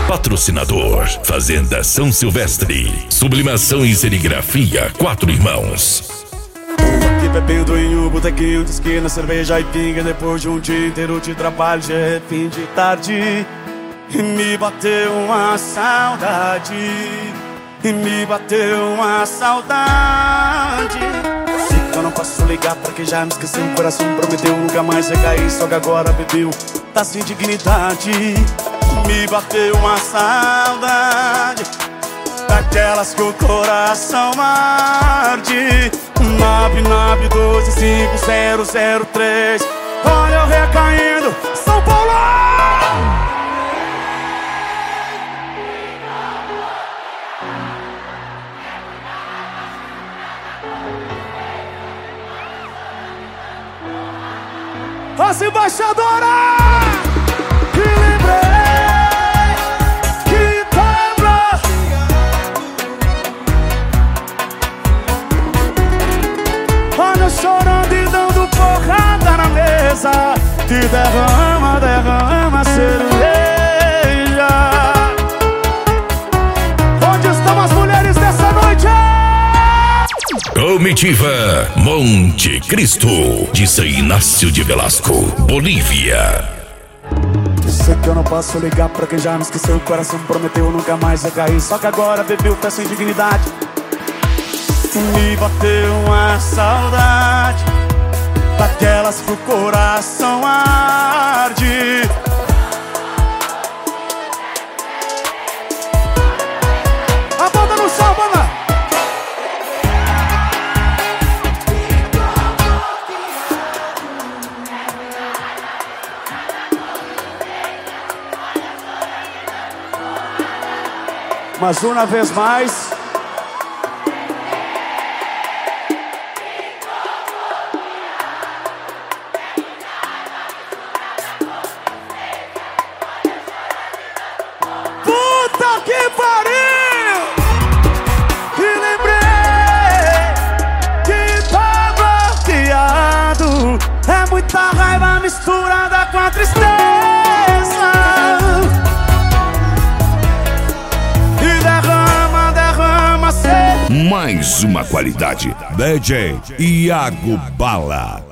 Patrocinador: Fazenda São Silvestre. Sublimação e serigrafia 4 Irmãos. Aqui bebendo em um botequinho de esquina, cerveja e pinga. Depois de um dia inteiro de trabalho, já é fim de tarde. E me bateu uma saudade. E me bateu uma saudade. Sei que eu não posso ligar pra quem já me esqueceu. O coração prometeu nunca mais recair, só que agora bebeu, tá sem dignidade. Me bateu uma saudade, daquelas que o coração arde. 9925003. Olha eu recaindo, São Paulo! As embaixadoras! Que lembrei que tava. Olha eu chorando e dando porrada na mesa. Que derrama, derrama cerveja. Onde estão as mulheres dessa noite? Comitiva Monte Cristo, de São Inácio de Velasco, Bolívia. Eu sei que eu não posso ligar pra quem já me esqueceu. O coração prometeu nunca mais recair, só que agora bebeu, tá sem dignidade. Me bateu uma saudade, daquelas que o coração arde. A banda no chão, banda! Mas uma vez mais, puta que pariu! E lembrei que tava piado. É muita raiva misturada com a tristeza. Mais uma qualidade. DJ Iago Bala.